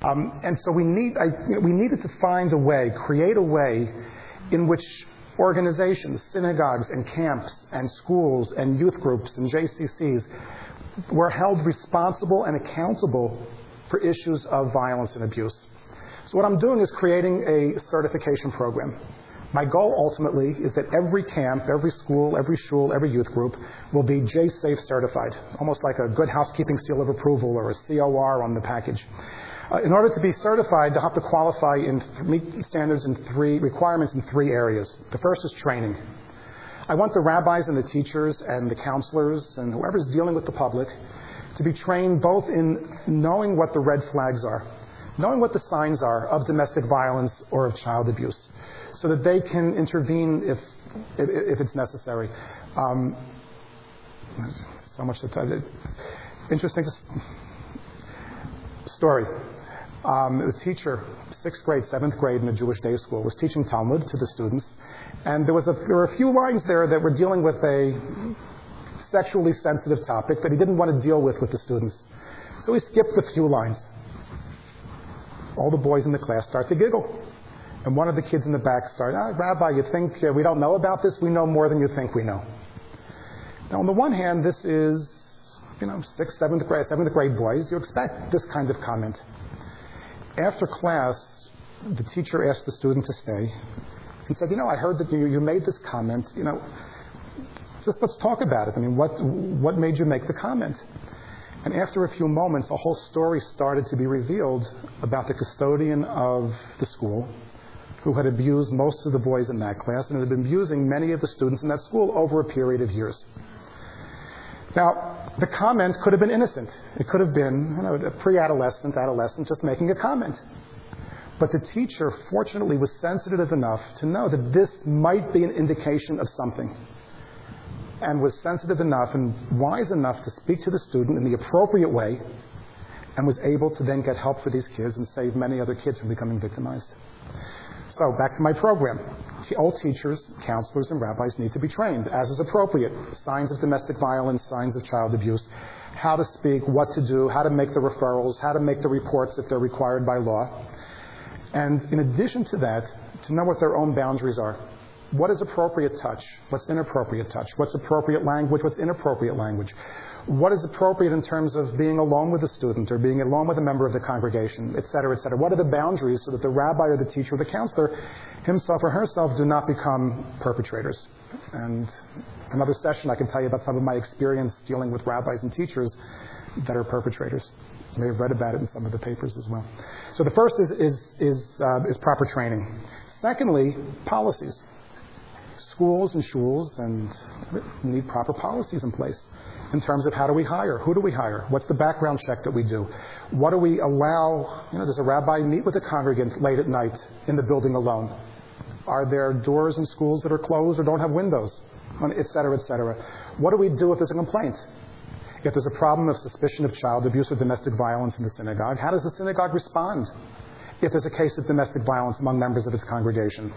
And so we needed to find a way, create a way in which organizations, synagogues and camps and schools and youth groups and JCCs were held responsible and accountable for issues of violence and abuse. So what I'm doing is creating a certification program. My goal ultimately is that every camp, every school, every shul, every youth group will be J-Safe certified, almost like a good housekeeping seal of approval or a COR on the package. In order to be certified, they'll have to qualify and meet standards in requirements in three areas. The first is training. I want the rabbis and the teachers and the counselors and whoever's dealing with the public to be trained both in knowing what the red flags are, knowing what the signs are of domestic violence or of child abuse, so that they can intervene if it's necessary. So much to tell you. Interesting story. A teacher, 6th grade, 7th grade in a Jewish day school, was teaching Talmud to the students. And there were a few lines there that were dealing with a sexually sensitive topic that he didn't want to deal with the students. So he skipped a few lines. All the boys in the class start to giggle. And one of the kids in the back started, Rabbi, you think we don't know about this? We know more than you think we know. Now, on the one hand, this is, 6th, 7th grade boys. You expect this kind of comment. After class, the teacher asked the student to stay and said, I heard that you made this comment. Just let's talk about it. What made you make the comment? And after a few moments, a whole story started to be revealed about the custodian of the school who had abused most of the boys in that class and had been abusing many of the students in that school over a period of years. Now, the comment could have been innocent. It could have been a pre-adolescent, adolescent just making a comment. But the teacher, fortunately, was sensitive enough to know that this might be an indication of something, and was sensitive enough and wise enough to speak to the student in the appropriate way, and was able to then get help for these kids and save many other kids from becoming victimized. So, back to my program. All teachers, counselors, and rabbis need to be trained, as is appropriate. Signs of domestic violence, signs of child abuse, how to speak, what to do, how to make the referrals, how to make the reports if they're required by law. And in addition to that, to know what their own boundaries are. What is appropriate touch? What's inappropriate touch? What's appropriate language? What's inappropriate language? What is appropriate in terms of being alone with a student or being alone with a member of the congregation, et cetera, et cetera? What are the boundaries so that the rabbi or the teacher or the counselor, himself or herself, do not become perpetrators? And another session I can tell you about some of my experience dealing with rabbis and teachers that are perpetrators. You may have read about it in some of the papers as well. So the first is proper training. Secondly, policies. Schools and shuls need proper policies in place in terms of how do we hire, who do we hire, what's the background check that we do, what do we allow, does a rabbi meet with a congregant late at night in the building alone? Are there doors in schools that are closed or don't have windows, et cetera, et cetera? What do we do if there's a complaint? If there's a problem of suspicion of child abuse or domestic violence in the synagogue, how does the synagogue respond if there's a case of domestic violence among members of its congregation?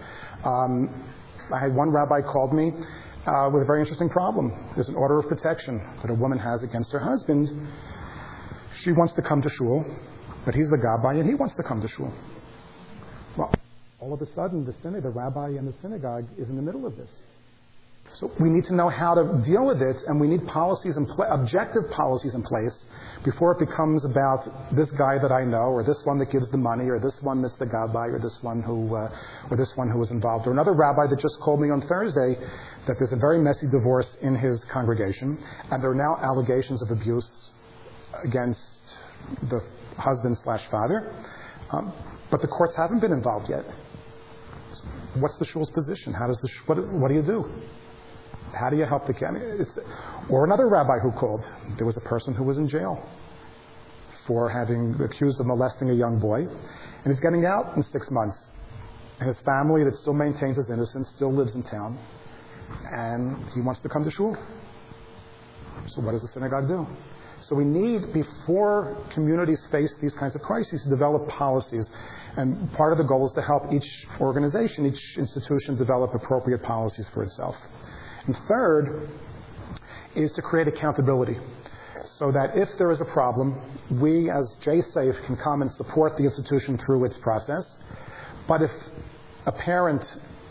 I had one rabbi called me with a very interesting problem. There's an order of protection that a woman has against her husband. She wants to come to shul, but he's the gabbai and he wants to come to shul. Well, all of a sudden, the rabbi and the synagogue is in the middle of this. So we need to know how to deal with it, and we need policies objective policies in place before it becomes about this guy that I know, or this one that gives the money, or this one that's the gabbai, or this one who was involved, or another rabbi that just called me on Thursday that there's a very messy divorce in his congregation, and there are now allegations of abuse against the husband/father, but the courts haven't been involved yet. What's the shul's position? What do you do? How do you help the kid? Or another rabbi who called. There was a person who was in jail for having accused of molesting a young boy, and he's getting out in 6 months. And his family that still maintains his innocence still lives in town, and he wants to come to shul. So what does the synagogue do? So we need, before communities face these kinds of crises, to develop policies. And part of the goal is to help each organization, each institution develop appropriate policies for itself. And third is to create accountability. so that if there is a problem, we as JSAFE can come and support the institution through its process. But if a parent,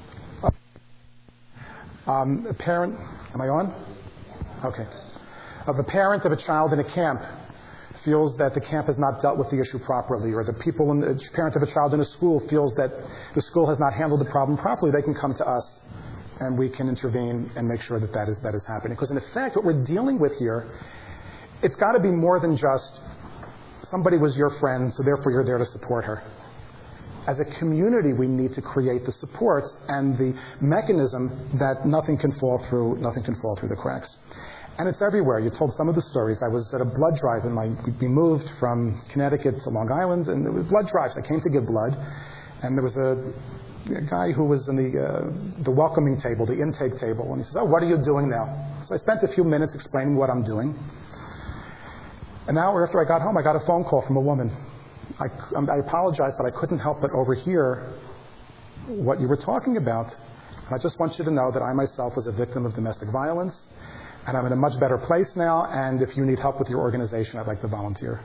am I on? Okay. If a parent of a child in a camp feels that the camp has not dealt with the issue properly, or the parent of a child in a school feels that the school has not handled the problem properly, they can come to us and we can intervene and make sure that that is happening. Because in effect, what we're dealing with here, it's got to be more than just somebody was your friend, so therefore you're there to support her. As a community, we need to create the supports and the mechanism that nothing can fall through the cracks. And it's everywhere. You told some of the stories. I was at a blood drive, and we moved from Connecticut to Long Island, and there were blood drives. I came to give blood, and there was a guy who was in the welcoming table, the intake table, and he says, "Oh, what are you doing now?" So I spent a few minutes explaining what I'm doing. An hour after I got home, I got a phone call from a woman. I apologize, but I couldn't help but overhear what you were talking about. And I just want you to know that I myself was a victim of domestic violence, and I'm in a much better place now, and if you need help with your organization, I'd like to volunteer.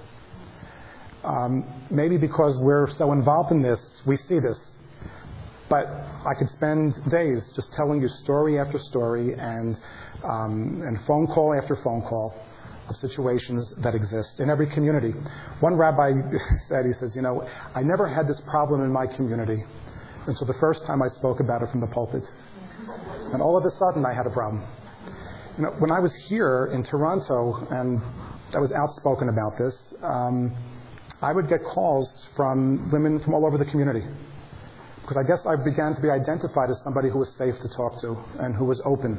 Maybe because we're so involved in this, we see this. But I could spend days just telling you story after story and phone call after phone call of situations that exist in every community. One rabbi said, he says, I never had this problem in my community until the first time I spoke about it from the pulpit. And all of a sudden I had a problem. When I was here in Toronto and I was outspoken about this, I would get calls from women from all over the community. Because I guess I began to be identified as somebody who was safe to talk to and who was open.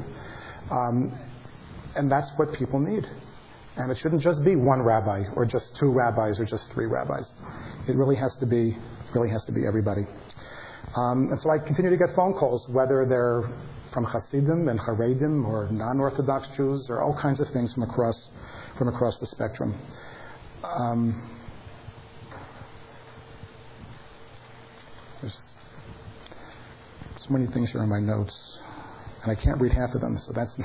And that's what people need. And it shouldn't just be one rabbi or just two rabbis or just three rabbis. It really has to be everybody. And so I continue to get phone calls, whether they're from Hasidim and Haredim or non-Orthodox Jews or all kinds of things from across the spectrum. There's so many things here in my notes, and I can't read half of them, so that's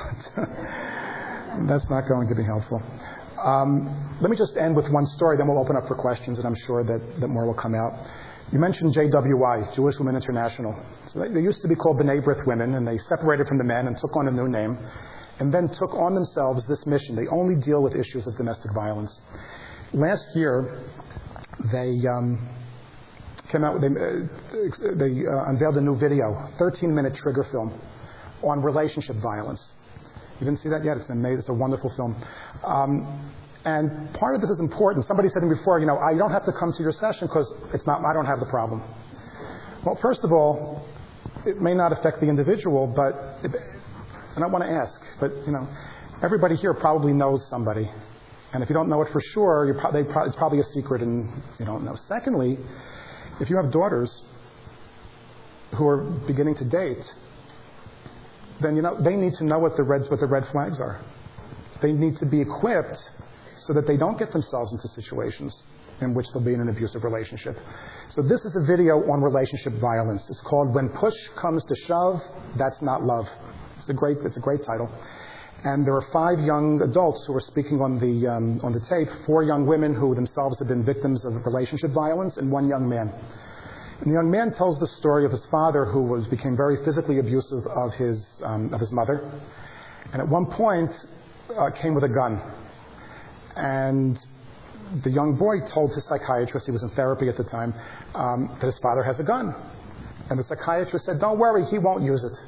not going to be helpful. Let me just end with one story, then we'll open up for questions, and I'm sure that more will come out. You mentioned JWI, Jewish Women International. So they used to be called B'nai B'rith Women, and they separated from the men and took on a new name, and then took on themselves this mission. They only deal with issues of domestic violence. Last year, they came out. They unveiled a new video, 13-minute trigger film on relationship violence. You didn't see that yet? It's amazing. It's a wonderful film. And part of this is important. Somebody said to me before, you don't have to come to your session because I don't have the problem. Well, first of all, it may not affect the individual, and I want to ask, but everybody here probably knows somebody. And if you don't know it for sure, it's probably a secret and you don't know. Secondly, if you have daughters who are beginning to date, then they need to know what the red flags are. They need to be equipped so that they don't get themselves into situations in which they'll be in an abusive relationship. So this is a video on relationship violence. It's called "When Push Comes to Shove, That's Not Love." It's a great title. And there are 5 young adults who are speaking on the tape, 4 young women who themselves have been victims of relationship violence, and 1 young man. And the young man tells the story of his father, who became very physically abusive of his mother, and at one point came with a gun. And the young boy told his psychiatrist, he was in therapy at the time, that his father has a gun. And the psychiatrist said, "Don't worry, he won't use it."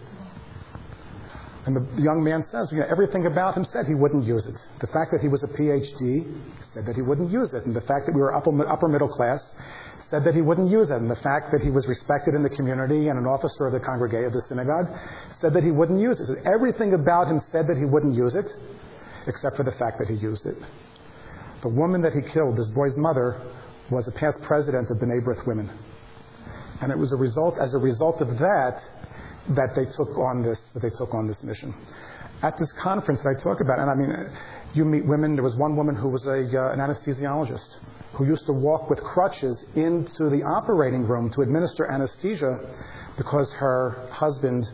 And the young man says, everything about him said he wouldn't use it. The fact that he was a PhD said that he wouldn't use it. And the fact that we were upper middle class said that he wouldn't use it. And the fact that he was respected in the community and an officer of the congregation of the synagogue said that he wouldn't use it. So everything about him said that he wouldn't use it, except for the fact that he used it. The woman that he killed, this boy's mother, was a past president of B'nai B'rith Women. And it was as a result of that they took on this mission. At this conference that I talk about, and you meet women. There was one woman who was an anesthesiologist who used to walk with crutches into the operating room to administer anesthesia because her husband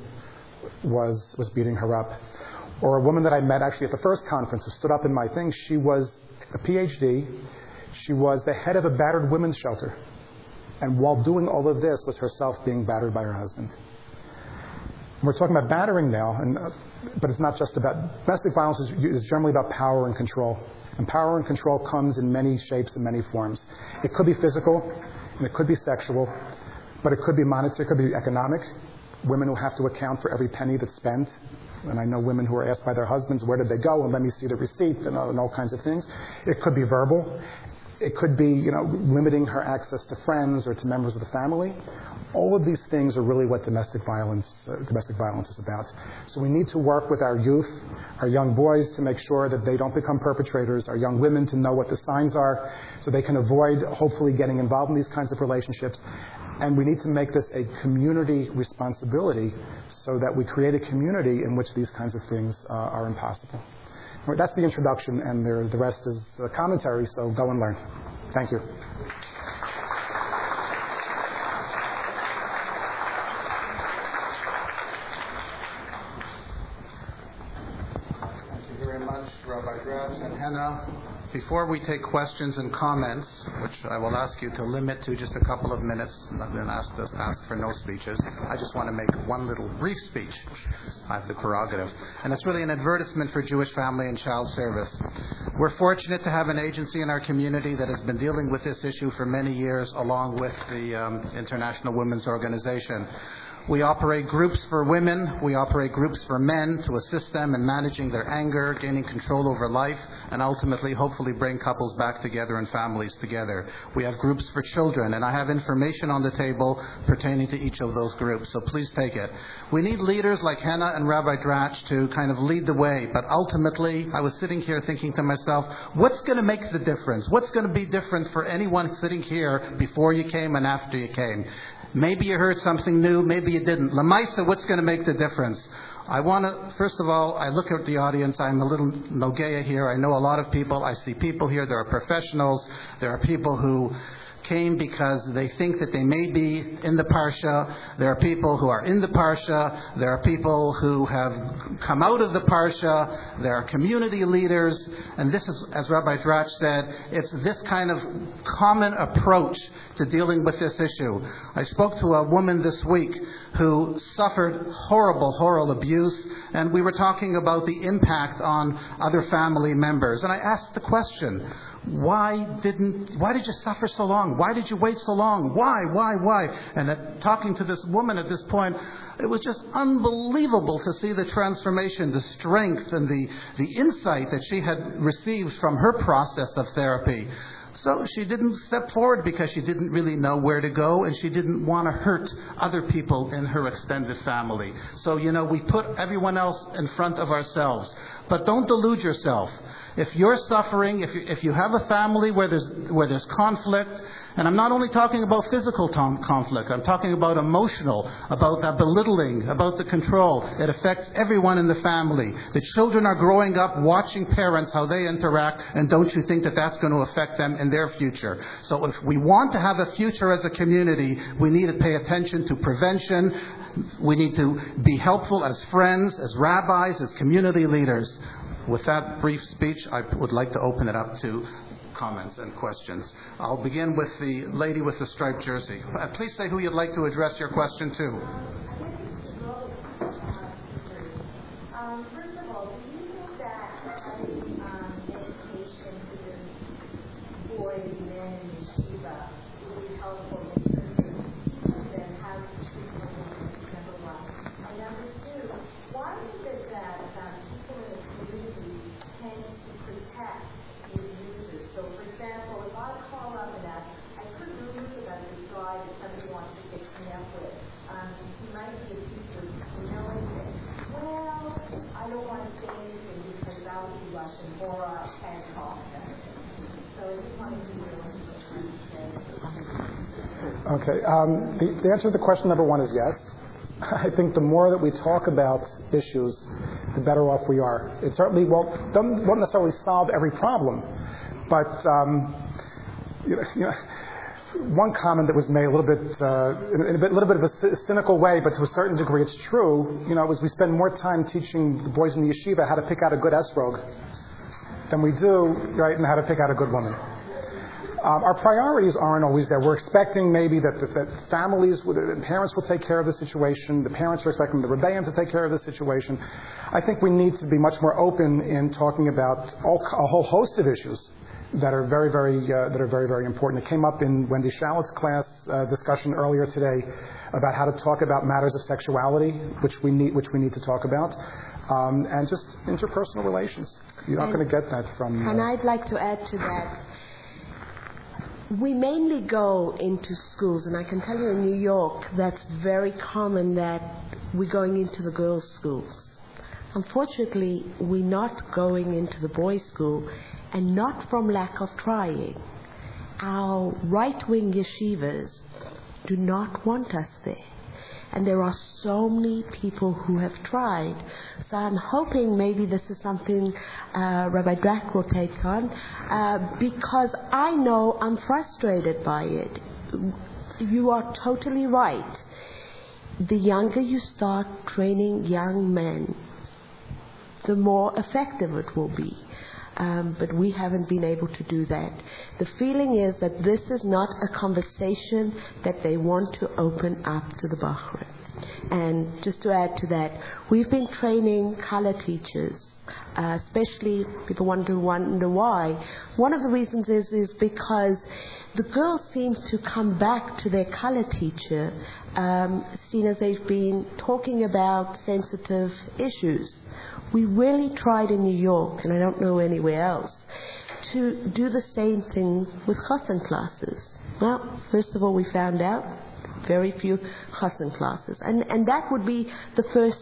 was beating her up. Or a woman that I met actually at the first conference who stood up in my thing. She was a PhD. She was the head of a battered women's shelter. And while doing all of this was herself being battered by her husband. We're talking about battering now, but it's not just about... Domestic violence is generally about power and control. And power and control comes in many shapes and many forms. It could be physical, and it could be sexual, but it could be monetary, it could be economic. Women who have to account for every penny that's spent. And I know women who are asked by their husbands, where did they go? And let me see the receipt and all kinds of things. It could be verbal. It could be, limiting her access to friends or to members of the family. All of these things are really what domestic violence is about. So we need to work with our youth, our young boys, to make sure that they don't become perpetrators, our young women to know what the signs are so they can avoid, hopefully, getting involved in these kinds of relationships. And we need to make this a community responsibility so that we create a community in which these kinds of things are impossible. That's the introduction, and the rest is commentary, so go and learn. Thank you. Thank you very much, Rabbi Dratch and Henna. Before we take questions and comments, which I will ask you to limit to just a couple of minutes, I've been asked for no speeches. I just want to make one little brief speech. I have the prerogative. And it's really an advertisement for Jewish Family and Child Service. We're fortunate to have an agency in our community that has been dealing with this issue for many years, along with the International Women's Organization. We operate groups for women, we operate groups for men to assist them in managing their anger, gaining control over life, and ultimately, hopefully, bring couples back together and families together. We have groups for children, and I have information on the table pertaining to each of those groups, so please take it. We need leaders like Henna and Rabbi Dratch to kind of lead the way, but ultimately, I was sitting here thinking to myself, what's going to make the difference? What's going to be different for anyone sitting here before you came and after you came? Maybe you heard something new, maybe you didn't. Lamaisa, what's going to make the difference? I want to, first of all, I look at the audience. I'm a little Nogea here. I know a lot of people. I see people here. There are professionals. There are people who came because they think that they may be in the Parsha. There are people who are in the Parsha. There are people who have come out of the Parsha. There are community leaders. And this is, as Rabbi Dratch said, it's this kind of common approach to dealing with this issue. I spoke to a woman this week who suffered horrible abuse, and we were talking about the impact on other family members. And I asked the question, why did you suffer so long? Why did you wait so long? Why? And talking to this woman at this point, it was just unbelievable to see the transformation, the strength, and the insight that she had received from her process of therapy. So she didn't step forward because she didn't really know where to go, and she didn't want to hurt other people in her extended family. So, we put everyone else in front of ourselves. But don't delude yourself. If you're suffering, if you have a family where there's conflict, and I'm not only talking about physical conflict, I'm talking about emotional, about that belittling, about the control. It affects everyone in the family. The children are growing up watching parents, how they interact, and don't you think that that's going to affect them in their future? So if we want to have a future as a community, we need to pay attention to prevention. We need to be helpful as friends, as rabbis, as community leaders. With that brief speech, I would like to open it up to comments and questions. I'll begin with the lady with the striped jersey. Please say who you'd like to address your question to. First of all, do you think that adding education to the boys, men in yeshiva would be helpful in terms of teaching them how to treat women, number one? And number two, why is it that people in the community tend to protect the abusers? So, for example, if I call up and ask, I heard rumors about this guy that somebody wants to get me up with. He might be abusive. Do you know anything? Well, I don't want to say anything because that would be Russian or can't talk. So I just wanted to hear what you were trying to say. Okay. The answer to the question number one is yes. I think the more that we talk about issues, the better off we are. It certainly won't necessarily solve every problem, but one comment that was made a little bit in a little bit of a cynical way, but to a certain degree it's true. Was we spend more time teaching the boys in the yeshiva how to pick out a good esrog than we do, right, in how to pick out a good woman. Our priorities aren't always there. We're expecting maybe that families, parents will take care of the situation. The parents are expecting the rebbeim to take care of the situation. I think we need to be much more open in talking about a whole host of issues that are very, very important. It came up in Wendy Shallot's class discussion earlier today about how to talk about matters of sexuality, which we need to talk about, and just interpersonal relations. You're not going to get that from. And I'd like to add to that. We mainly go into schools, and I can tell you in New York that's very common that we're going into the girls' schools. Unfortunately, we're not going into the boys' school, and not from lack of trying. Our right-wing yeshivas do not want us there. And there are so many people who have tried. So I'm hoping maybe this is something Rabbi Drack will take on, because I know I'm frustrated by it. You are totally right. The younger you start training young men, the more effective it will be. But we haven't been able to do that. The feeling is that this is not a conversation that they want to open up to the Bachrim. And just to add to that, we've been training color teachers, especially people wonder why. One of the reasons is because the girls seem to come back to their color teacher, seen as they've been talking about sensitive issues. We really tried in New York, and I don't know anywhere else, to do the same thing with chassan classes. Well, first of all, we found out very few chassan classes, and that would be the first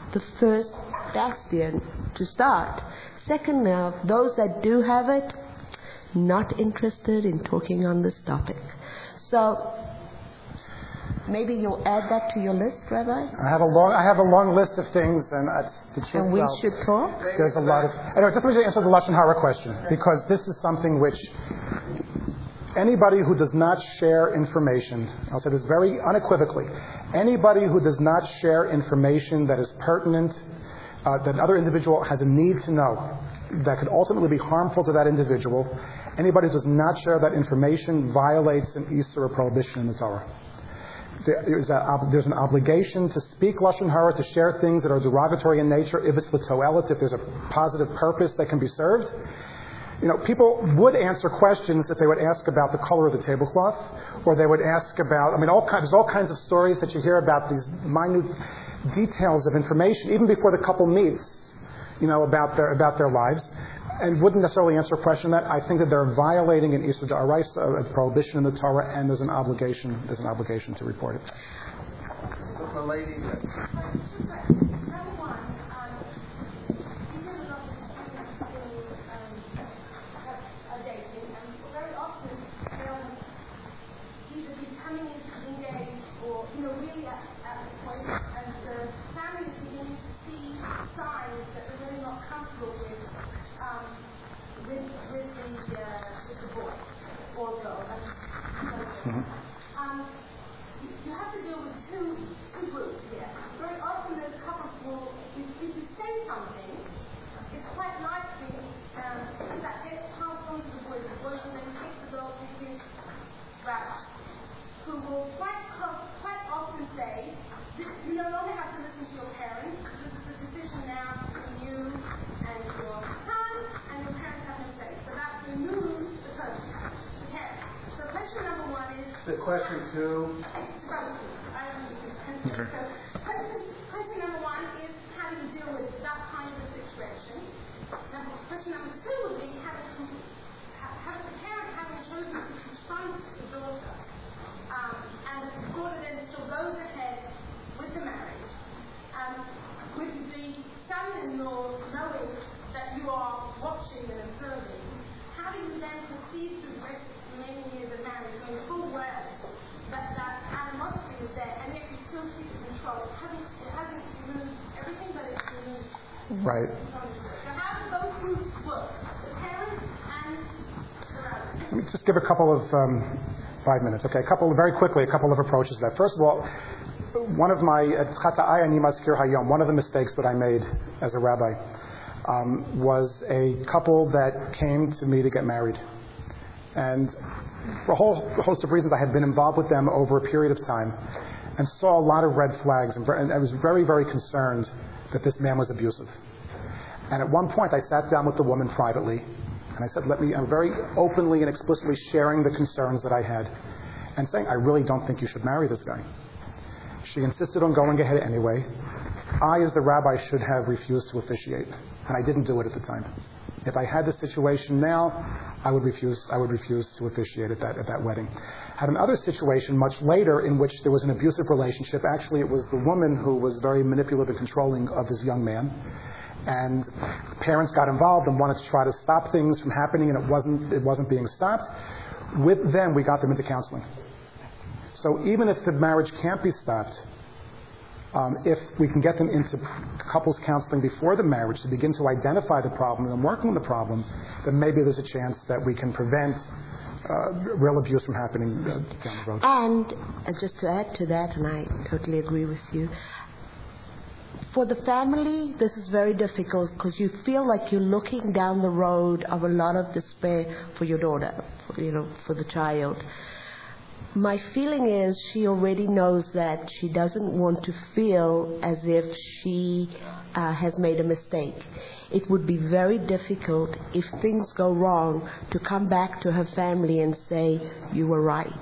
bastion to start. Second, now, those that do have it, not interested in talking on this topic. So maybe you'll add that to your list, Rabbi? I have a long list of things, and we should talk. There's a lot of. Anyway, just let me answer the Lashon Hara question, because this is something which anybody who does not share information, I'll say this very unequivocally, anybody who does not share information that is pertinent, that another individual has a need to know, that could ultimately be harmful to that individual, anybody who does not share that information violates an Isur, a prohibition in the Torah. There's an obligation to speak Lashon Hara, to share things that are derogatory in nature, if it's l'toelet, if there's a positive purpose that can be served. You know, people would answer questions if they would ask about the color of the tablecloth, or they would ask about, there's all kinds of stories that you hear about these minute details of information, even before the couple meets, about their lives, and wouldn't necessarily answer a question that I think that they're violating an Isur D'Oraisa, a prohibition in the Torah, and there's an obligation to report it. So the lady. You have to deal with two groups here. Very often there's a couple will, if you say something, it's quite likely that gets passed on to the boys will then take the girl to his rabbi, who will quite often say, you no longer have to listen to your parents, this is the decision now between you and your son, and your parents have no say. So that's the news, the person, the parents. So question number one is... The question two... Okay. So question number one is how do you deal with that kind of a situation? Question number two would be how does the parent, having chosen to confront the daughter, and the daughter then still goes ahead with the marriage, with the son-in-law knowing that you are watching and observing, how do you then proceed through the remaining years of marriage, going full well that animosity is there, and yet you still keep it control? It hasn't removed everything, but it's removed. Right. So how do those groups work? The parents and the rabbi. Let me just give a couple of 5 minutes. Okay, a couple of approaches to that. First of all, one of the mistakes that I made as a rabbi, was a couple that came to me to get married. And for a whole host of reasons, I had been involved with them over a period of time and saw a lot of red flags. And I was very, very concerned that this man was abusive. And at one point, I sat down with the woman privately, and I said, I'm very openly and explicitly sharing the concerns that I had and saying, I really don't think you should marry this guy. She insisted on going ahead anyway. I, as the rabbi, should have refused to officiate, and I didn't do it at the time. If I had the situation now, I would refuse to officiate at that wedding. Had another situation much later in which there was an abusive relationship. Actually, it was the woman who was very manipulative and controlling of this young man. And parents got involved and wanted to try to stop things from happening, and it wasn't being stopped. With them, we got them into counseling. So even if the marriage can't be stopped, if we can get them into couples counseling before the marriage to begin to identify the problem and work on the problem, then maybe there's a chance that we can prevent real abuse from happening down the road. And just to add to that, and I totally agree with you, for the family, this is very difficult because you feel like you're looking down the road of a lot of despair for your daughter, for the child. My feeling is she already knows that she doesn't want to feel as if she has made a mistake. It would be very difficult if things go wrong to come back to her family and say, you were right.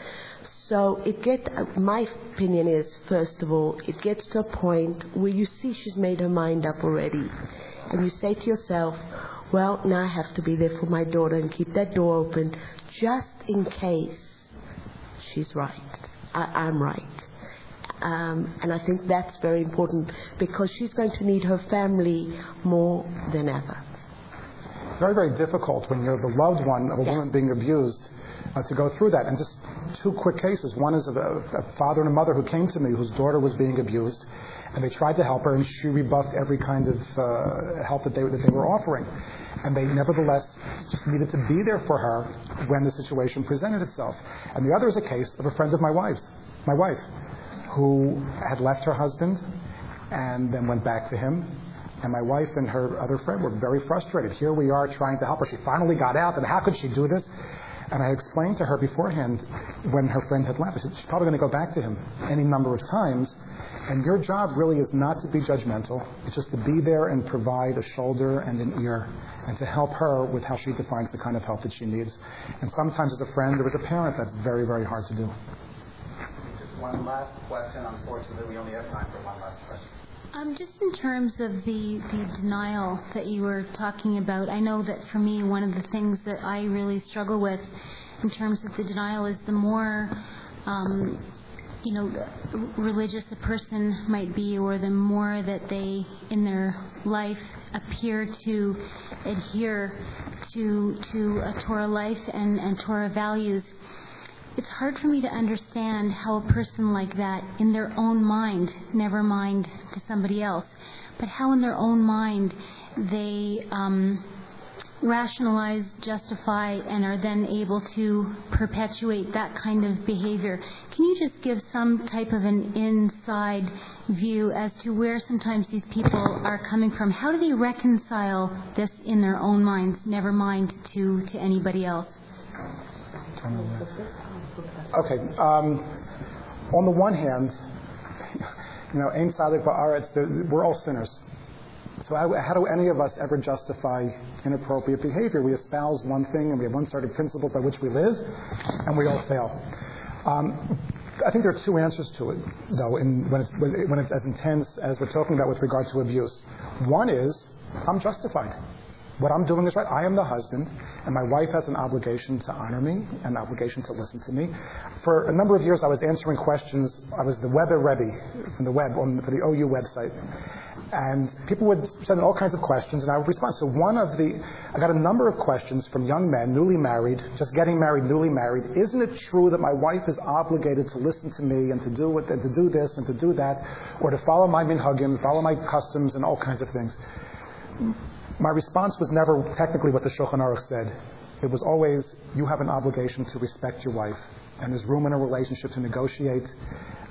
So my opinion is, first of all, it gets to a point where you see she's made her mind up already. And you say to yourself, well, now I have to be there for my daughter and keep that door open just in case she's right. I'm right. And I think that's very important because she's going to need her family more than ever. It's very, very difficult when you're the loved one of a woman being abused to go through that. And just two quick cases. One is a father and a mother who came to me whose daughter was being abused, and they tried to help her, and she rebuffed every kind of help that they were offering. And they nevertheless just needed to be there for her when the situation presented itself. And the other is a case of a friend of my wife, who had left her husband and then went back to him. And my wife and her other friend were very frustrated. Here we are trying to help her. She finally got out, and how could she do this? And I explained to her beforehand when her friend had left. I said, she's probably going to go back to him any number of times. And your job really is not to be judgmental. It's just to be there and provide a shoulder and an ear and to help her with how she defines the kind of help that she needs. And sometimes as a friend or as a parent, that's very, very hard to do. Just one last question. Unfortunately, we only have time for one last question. Just in terms of the denial that you were talking about, I know that for me, one of the things that I really struggle with in terms of the denial is the more religious a person might be, or the more that they in their life appear to adhere to a Torah life and Torah values. It's hard for me to understand how a person like that, in their own mind, never mind to somebody else, but how in their own mind they rationalize, justify, and are then able to perpetuate that kind of behavior. Can you just give some type of an inside view as to where sometimes these people are coming from? How do they reconcile this in their own minds, never mind to anybody else? Okay. On the one hand, Ein Tzadik Ba'aretz, we're all sinners. So how do any of us ever justify inappropriate behavior? We espouse one thing and we have one set of principles by which we live, and we all fail. I think there are two answers to it, though, when it's as intense as we're talking about with regard to abuse. One is, I'm justified. What I'm doing is right. I am the husband, and my wife has an obligation to honor me, an obligation to listen to me. For a number of years, I was answering questions. I was the Weber Rebbe from the web, for the OU website. And people would send all kinds of questions, and I would respond. So I got a number of questions from young men, newly married, just getting married, newly married. Isn't it true that my wife is obligated to listen to me and to do this and to do that, or to follow my minhagim, follow my customs, and all kinds of things? My response was never technically what the Shulchan Aruch said. It was always, you have an obligation to respect your wife, and there's room in a relationship to negotiate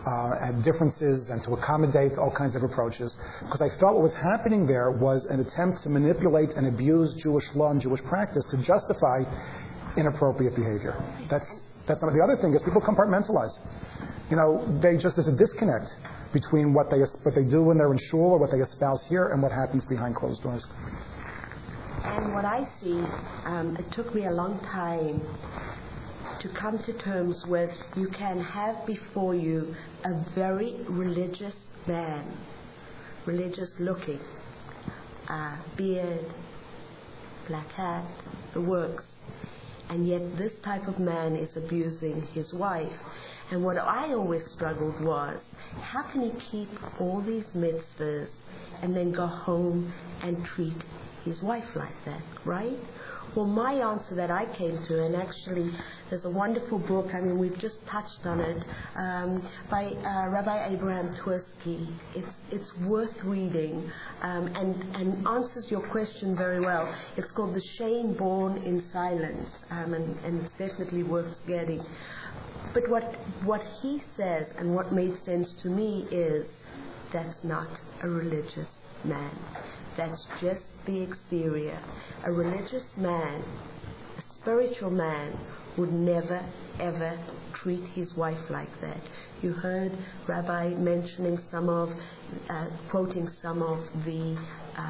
and differences and to accommodate all kinds of approaches, because I felt what was happening there was an attempt to manipulate and abuse Jewish law and Jewish practice to justify inappropriate behavior. That's not. The other thing is people compartmentalize. There's a disconnect between what they do when they're in shul or what they espouse here and what happens behind closed doors. And what I see, it took me a long time to come to terms with, you can have before you a very religious man, religious looking, beard, black hat, the works, and yet this type of man is abusing his wife. And what I always struggled was, how can he keep all these mitzvahs and then go home and treat his wife like that, right? Well, my answer that I came to, and actually there's a wonderful book, we've just touched on it, by Rabbi Abraham Twersky. It's worth reading and answers your question very well. It's called The Shame Born in Silence, and it's definitely worth getting. But what he says and what made sense to me is, that's not a religious man. That's just the exterior. A religious man, a spiritual man, would never, ever treat his wife like that. You heard Rabbi mentioning quoting some of the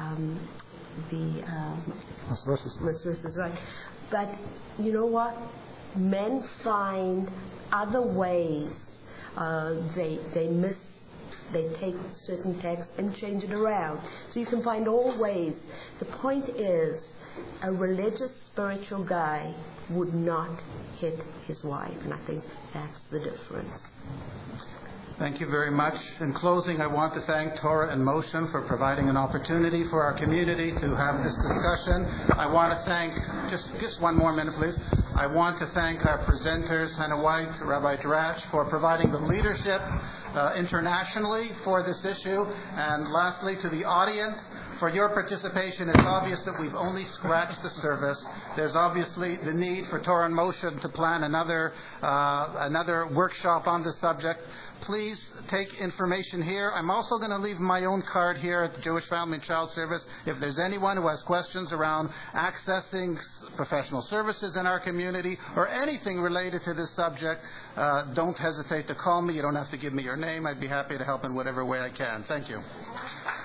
verses, right? But you know what? Men find other ways. They take certain texts and change it around. So you can find all ways. The point is, a religious, spiritual guy would not hit his wife. And I think that's the difference. Thank you very much. In closing, I want to thank Torah in Motion for providing an opportunity for our community to have this discussion. I want to thank, just one more minute, please. I want to thank our presenters, Hannah White, Rabbi Drach, for providing the leadership internationally for this issue. And lastly, to the audience, for your participation. It's obvious that we've only scratched the surface. There's obviously the need for Torah in Motion to plan another workshop on this subject. Please take information here. I'm also going to leave my own card here at the Jewish Family and Child Service. If there's anyone who has questions around accessing professional services in our community or anything related to this subject, don't hesitate to call me. You don't have to give me your name. I'd be happy to help in whatever way I can. Thank you.